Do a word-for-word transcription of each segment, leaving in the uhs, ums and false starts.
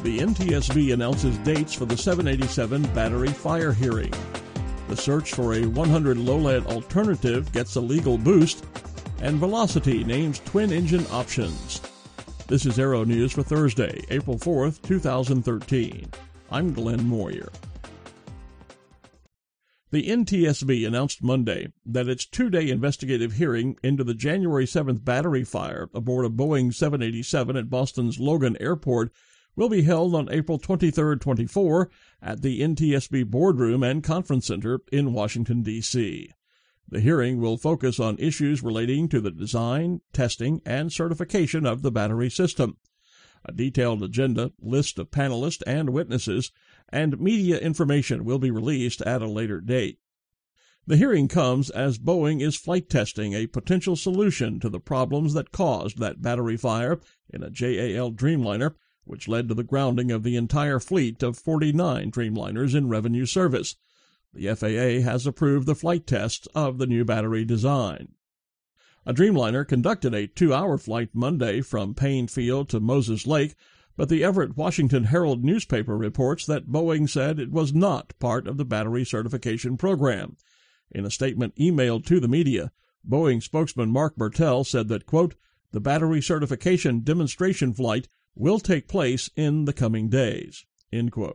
The N T S B announces dates for the seven eighty-seven battery fire hearing. The search for a one hundred low lead alternative gets a legal boost, and Velocity names twin-engine options. This is Aero News for Thursday, April fourth, two thousand thirteen. I'm Glenn Moyer. The N T S B announced Monday that its two-day investigative hearing into the January seventh battery fire aboard a Boeing seven eighty-seven at Boston's Logan Airport will be held on April twenty-third to twenty-fourth at the N T S B Boardroom and Conference Center in Washington, D C The hearing will focus on issues relating to the design, testing, and certification of the battery system. A detailed agenda, list of panelists and witnesses, and media information will be released at a later date. The hearing comes as Boeing is flight testing a potential solution to the problems that caused that battery fire in a J A L Dreamliner, which led to the grounding of the entire fleet of forty-nine Dreamliners in revenue service. The F A A has approved the flight tests of the new battery design. A Dreamliner conducted a two-hour flight Monday from Payne Field to Moses Lake, but the Everett Washington Herald newspaper reports that Boeing said it was not part of the battery certification program. In a statement emailed to the media, Boeing spokesman Mark Bertel said that, quote, the battery certification demonstration flight will take place in the coming days, end quote.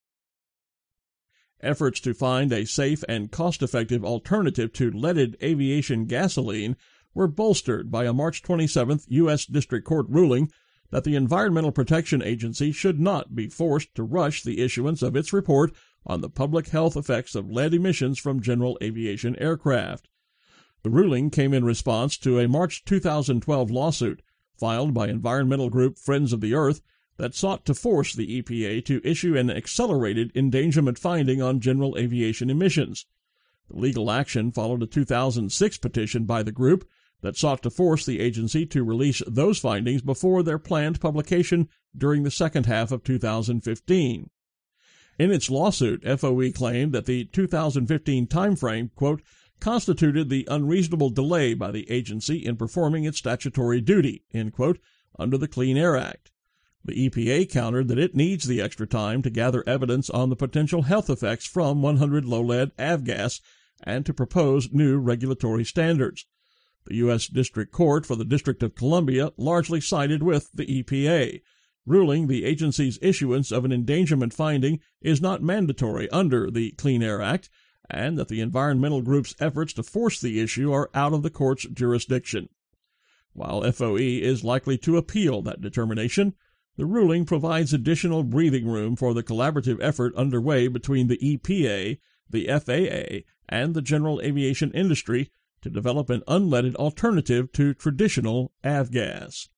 Efforts to find a safe and cost-effective alternative to leaded aviation gasoline were bolstered by a March twenty-seventh U S District Court ruling that the Environmental Protection Agency should not be forced to rush the issuance of its report on the public health effects of lead emissions from general aviation aircraft. The ruling came in response to a March two thousand twelve lawsuit filed by environmental group Friends of the Earth that sought to force the E P A to issue an accelerated endangerment finding on general aviation emissions. The legal action followed a two thousand six petition by the group that sought to force the agency to release those findings before their planned publication during the second half of two thousand fifteen. In its lawsuit, F O E claimed that the two thousand fifteen timeframe, quote, constituted the unreasonable delay by the agency in performing its statutory duty, end quote, under the Clean Air Act. The E P A countered that it needs the extra time to gather evidence on the potential health effects from one hundred low-lead avgas and to propose new regulatory standards. The U S District Court for the District of Columbia largely sided with the E P A, ruling the agency's issuance of an endangerment finding is not mandatory under the Clean Air Act, and that the environmental group's efforts to force the issue are out of the court's jurisdiction. While F O E is likely to appeal that determination, the ruling provides additional breathing room for the collaborative effort underway between the E P A, the F A A, and the general aviation industry to develop an unleaded alternative to traditional avgas.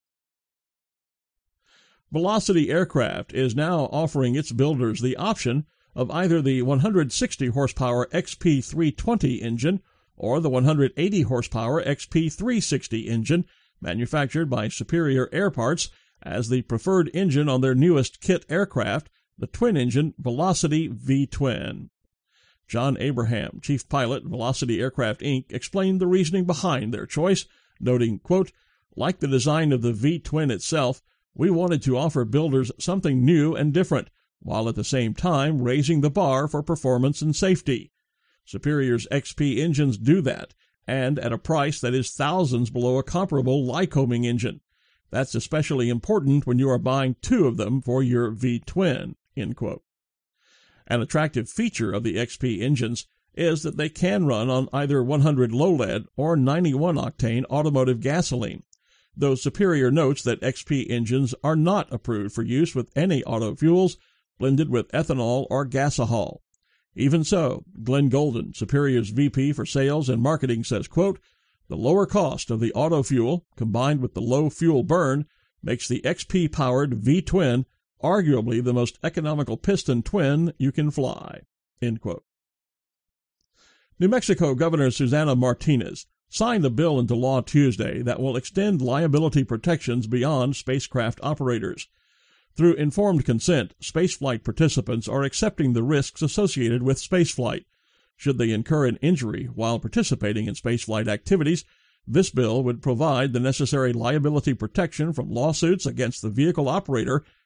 Velocity Aircraft is now offering its builders the option of either the one hundred sixty horsepower X P three twenty engine or the one hundred eighty horsepower X P three sixty engine manufactured by Superior Air Parts as the preferred engine on their newest kit aircraft, the twin-engine Velocity V-Twin. John Abraham, chief pilot, Velocity Aircraft Incorporated, explained the reasoning behind their choice, noting, quote, like the design of the V-Twin itself, we wanted to offer builders something new and different, while at the same time raising the bar for performance and safety. Superior's X P engines do that, and at a price that is thousands below a comparable Lycoming engine. That's especially important when you are buying two of them for your V-Twin, end quote. An attractive feature of the X P engines is that they can run on either one hundred low-lead or ninety-one octane automotive gasoline, though Superior notes that X P engines are not approved for use with any auto fuels blended with ethanol or gasohol. Even so, Glenn Golden, Superior's V P for Sales and Marketing, says, quote, the lower cost of the auto fuel, combined with the low fuel burn, makes the X P-powered V-Twin arguably the most economical piston twin you can fly, end quote. New Mexico Governor Susana Martinez signed a bill into law Tuesday that will extend liability protections beyond spacecraft operators. Through informed consent, spaceflight participants are accepting the risks associated with spaceflight. Should they incur an injury while participating in spaceflight activities, this bill would provide the necessary liability protection from lawsuits against the vehicle operator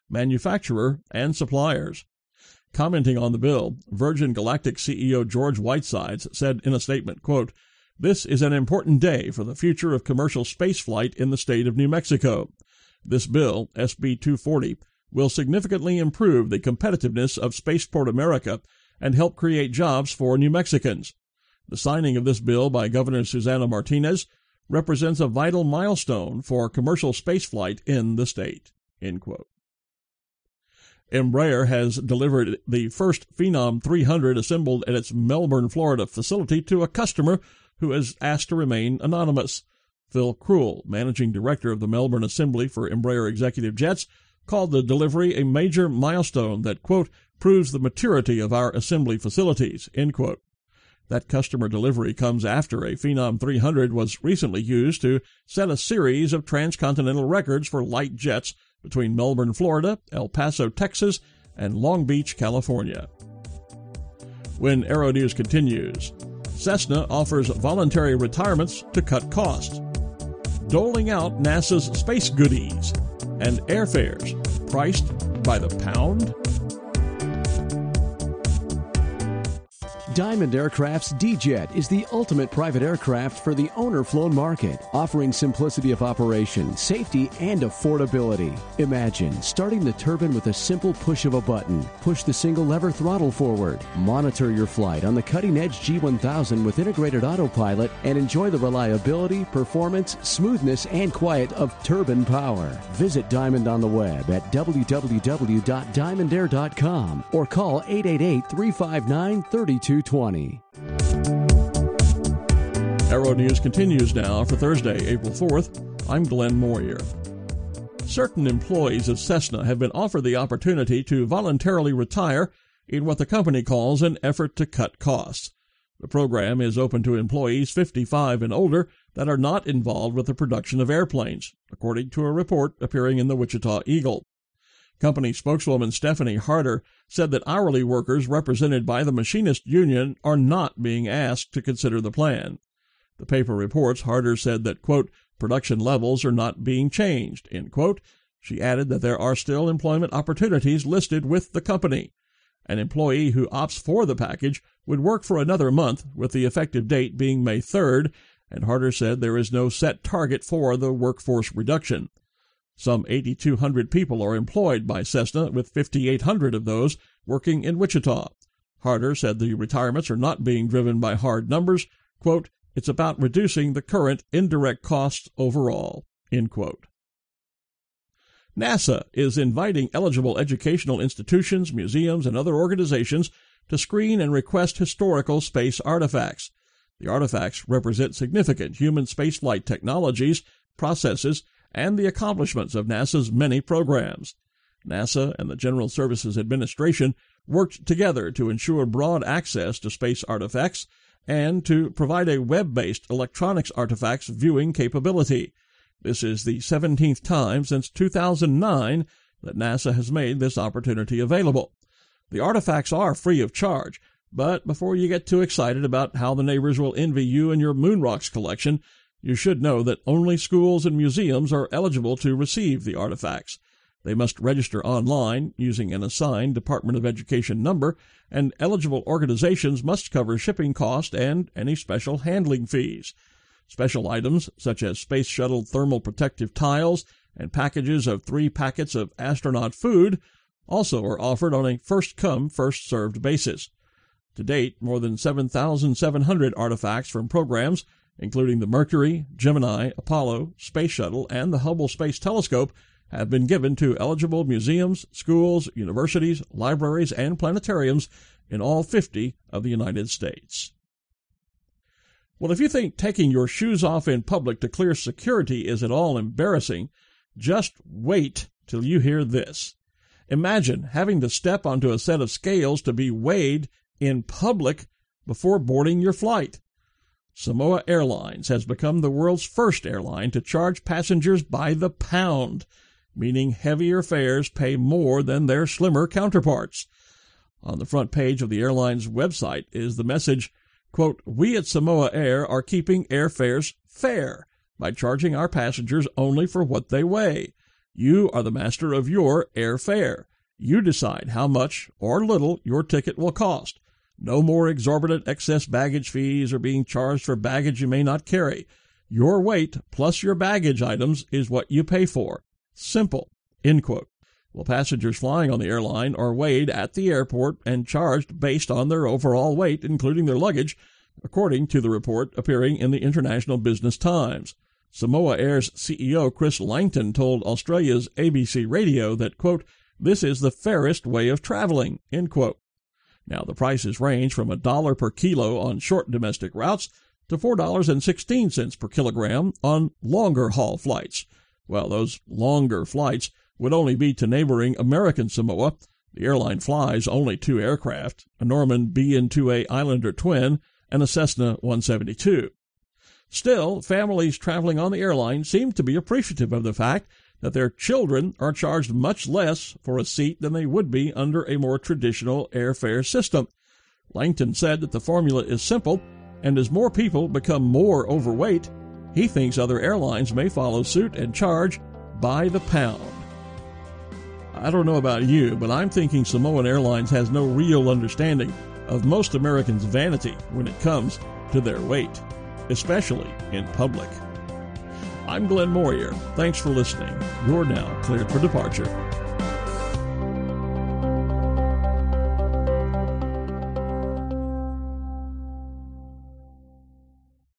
manufacturer, and suppliers. Commenting on the bill, Virgin Galactic C E O George Whitesides said in a statement, quote, "This is an important day for the future of commercial spaceflight in the state of New Mexico. This bill, S B two forty, will significantly improve the competitiveness of Spaceport America and help create jobs for New Mexicans. The signing of this bill by Governor Susana Martinez represents a vital milestone for commercial spaceflight in the state." End quote. Embraer has delivered the first Phenom three hundred assembled at its Melbourne, Florida facility to a customer who has asked to remain anonymous. Phil Krul, managing director of the Melbourne assembly for Embraer Executive Jets, called the delivery a major milestone that, quote, proves the maturity of our assembly facilities, end quote. That customer delivery comes after a Phenom three hundred was recently used to set a series of transcontinental records for light jets between Melbourne, Florida, El Paso, Texas, and Long Beach, California. When Aero News continues, Cessna offers voluntary retirements to cut costs, doling out NASA's space goodies, and airfares priced by the pound. Diamond Aircraft's D-Jet is the ultimate private aircraft for the owner-flown market, offering simplicity of operation, safety, and affordability. Imagine starting the turbine with a simple push of a button. Push the single-lever throttle forward. Monitor your flight on the cutting-edge G one thousand with integrated autopilot and enjoy the reliability, performance, smoothness, and quiet of turbine power. Visit Diamond on the web at w w w dot diamond air dot com or call eight eight eight, three five nine, three two twenty. Aero News continues now for Thursday, April fourth. I'm Glenn Moyer. Certain employees of Cessna have been offered the opportunity to voluntarily retire in what the company calls an effort to cut costs. The program is open to employees fifty-five and older that are not involved with the production of airplanes, according to a report appearing in the Wichita Eagle. Company spokeswoman Stephanie Harder said that hourly workers represented by the Machinist Union are not being asked to consider the plan. The paper reports Harder said that, quote, production levels are not being changed, end quote. She added that there are still employment opportunities listed with the company. An employee who opts for the package would work for another month, with the effective date being May third, and Harder said there is no set target for the workforce reduction. Some eight thousand two hundred people are employed by Cessna, with five thousand eight hundred of those working in Wichita. Harder said the retirements are not being driven by hard numbers. Quote, it's about reducing the current indirect costs overall, end quote. NASA is inviting eligible educational institutions, museums, and other organizations to screen and request historical space artifacts. The artifacts represent significant human spaceflight technologies, processes, and the accomplishments of NASA's many programs. NASA and the General Services Administration worked together to ensure broad access to space artifacts and to provide a web-based electronics artifacts viewing capability. This is the seventeenth time since two thousand nine that NASA has made this opportunity available. The artifacts are free of charge, but before you get too excited about how the neighbors will envy you and your moon rocks collection, you should know that only schools and museums are eligible to receive the artifacts. They must register online using an assigned Department of Education number, and eligible organizations must cover shipping costs and any special handling fees. Special items such as Space Shuttle thermal protective tiles and packages of three packets of astronaut food also are offered on a first-come, first-served basis. To date, more than seven thousand seven hundred artifacts from programs including the Mercury, Gemini, Apollo, Space Shuttle, and the Hubble Space Telescope, have been given to eligible museums, schools, universities, libraries, and planetariums in all fifty of the United States. Well, if you think taking your shoes off in public to clear security is at all embarrassing, just wait till you hear this. Imagine having to step onto a set of scales to be weighed in public before boarding your flight. Samoa Airlines has become the world's first airline to charge passengers by the pound, meaning heavier fares pay more than their slimmer counterparts. On the front page of the airline's website is the message, quote, we at Samoa Air are keeping airfares fair by charging our passengers only for what they weigh. You are the master of your airfare. You decide how much or little your ticket will cost. No more exorbitant excess baggage fees or being charged for baggage you may not carry. Your weight plus your baggage items is what you pay for. Simple. End quote. Well, passengers flying on the airline are weighed at the airport and charged based on their overall weight, including their luggage, according to the report appearing in the International Business Times. Samoa Air's C E O Chris Langton told Australia's A B C Radio that, quote, this is the fairest way of traveling, end quote. Now, the prices range from a dollar per kilo on short domestic routes to four dollars and sixteen cents per kilogram on longer haul flights. Well, those longer flights would only be to neighboring American Samoa. The airline flies only two aircraft, a Norman B N two A Islander twin and a Cessna one seventy-two. Still, families traveling on the airline seem to be appreciative of the fact that their children are charged much less for a seat than they would be under a more traditional airfare system. Langton said that the formula is simple, and as more people become more overweight, he thinks other airlines may follow suit and charge by the pound. I don't know about you, but I'm thinking Samoan Airlines has no real understanding of most Americans' vanity when it comes to their weight, especially in public. I'm Glenn Moyer. Thanks for listening. You're now cleared for departure.